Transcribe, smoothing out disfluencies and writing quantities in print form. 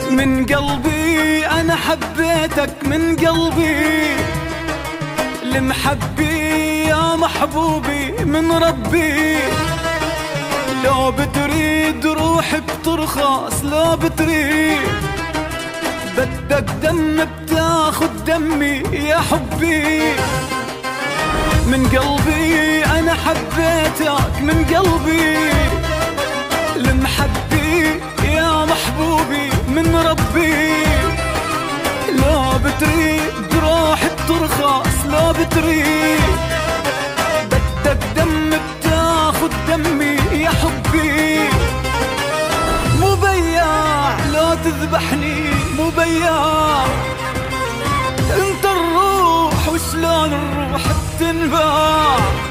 من قلبي أنا حبيتك من قلبي، المحبي يا محبوبي من ربي. لو بتريد روحي بترخص، لو بتريد بدك دم بتاخد دمي يا حبي. من قلبي أنا حبيتك من قلبي، المحبي يا محبوبي من ربي. لو بتريد روحي بترخص، لو بتريد بدك دم بتاخد دمي يا حبي. مو بياع لو تذبحني، مو بياع انت الروح، وشلون الروح بتنباع.